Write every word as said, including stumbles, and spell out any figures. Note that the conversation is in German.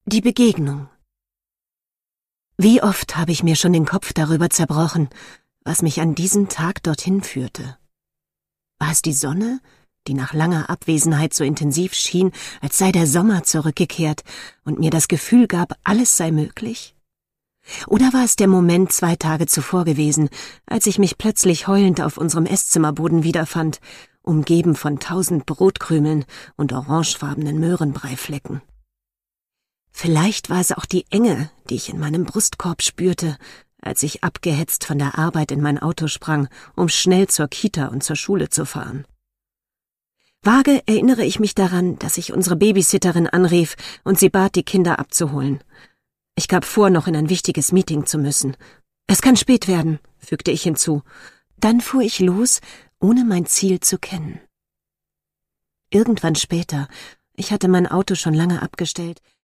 Die Begegnung. Wie oft habe ich mir schon den Kopf darüber zerbrochen, was mich an diesem Tag dorthin führte. War es die Sonne, die nach langer Abwesenheit so intensiv schien, als sei der Sommer zurückgekehrt und mir das Gefühl gab, alles sei möglich? Oder war es der Moment zwei Tage zuvor gewesen, als ich mich plötzlich heulend auf unserem Esszimmerboden wiederfand, umgeben von tausend Brotkrümeln und orangefarbenen Möhrenbreiflecken? Vielleicht war es auch die Enge, die ich in meinem Brustkorb spürte, als ich abgehetzt von der Arbeit in mein Auto sprang, um schnell zur Kita und zur Schule zu fahren. Vage erinnere ich mich daran, dass ich unsere Babysitterin anrief und sie bat, die Kinder abzuholen. Ich gab vor, noch in ein wichtiges Meeting zu müssen. »Es kann spät werden«, fügte ich hinzu. Dann fuhr ich los, ohne mein Ziel zu kennen. Irgendwann später, ich hatte mein Auto schon lange abgestellt,